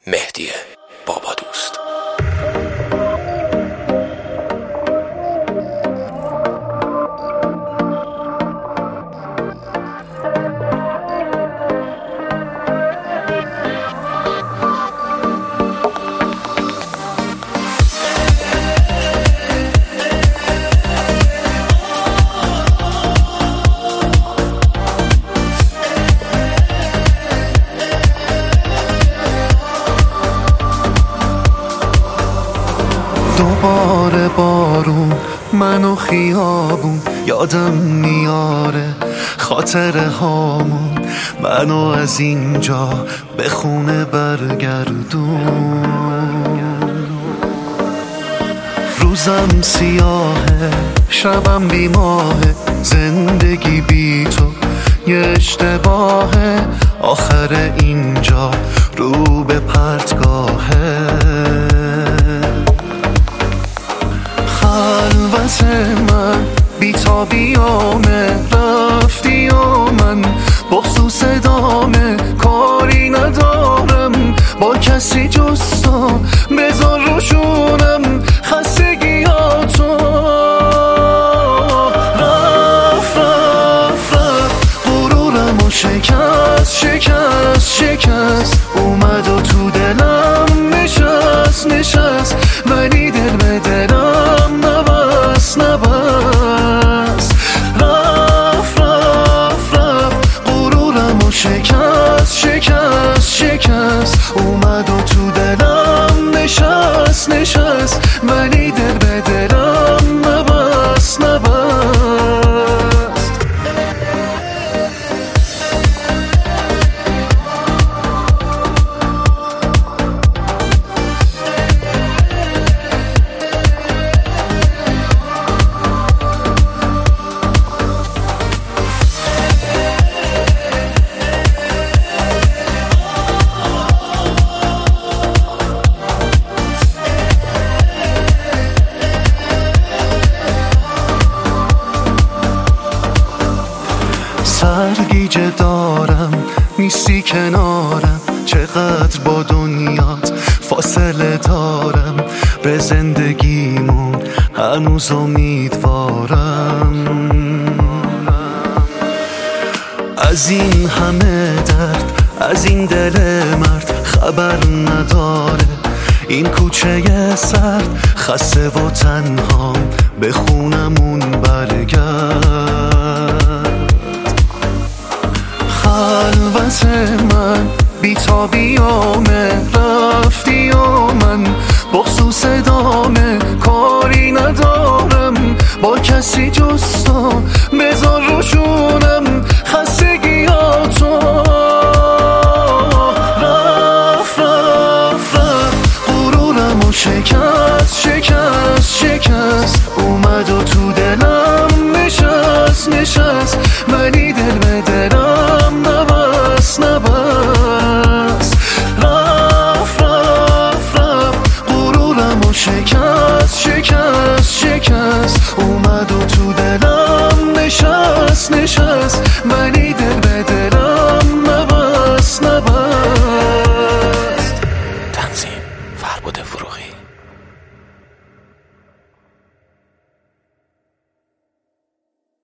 مهدی بابا دوست. دوباره بارون منو خیابون یادم میاره، خاطره هامون منو از اینجا به خونه برگردون. روزم سیاهه، شبم بیماهه، زندگی بی تو یه اشتباهه، آخر اینجا رو به پرتگاهه. خلوت من بیتابیامه، رفتی و من بخصوص ادامه کاری ندارم با کسی جز تو، بذار روشونم خستگیاتو. رفت غرورمو شکست اومد و تو دلم نشست ولی دل به دلم نبست. رفت غرورمو شکست اومد و تو دلم نشست ولی دل به دلم نبست. سرگیجه دارم نیستی کنارم، چقدر با دنیات فاصله دارم، به زندگیمون هنوز امیدوارم. از این همه درد، از این دل مرد خبر نداره، این کوچه سرد خسته و تنهام به خونمون برگرد. خلوت من بیتابیامه، رفتی و من بخصوص ادامه کاری ندارم با کسی جز تو، بذار روشونم خستگیاتو. رفت غرورمو شکست اومد و تو دلم نشست ولی دل به دلم نبست. رفت غرورمو شکست اومد و تو دلم نشست ولی